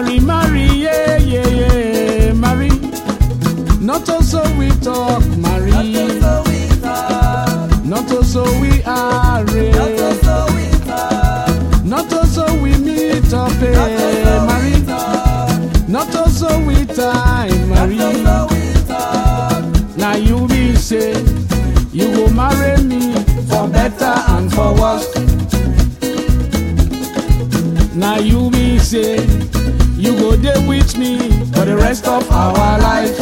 we marry, yeah, yeah, yeah, marry. Not also we talk, marry. Not also we are, not also we meet up, marry. Not also we time, marry. Now you be say, you go marry me for better and for worse. Now you be say, you go there with me for the rest of our life.